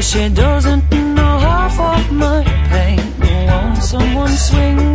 she doesn't know half of my pain. Won't someone swing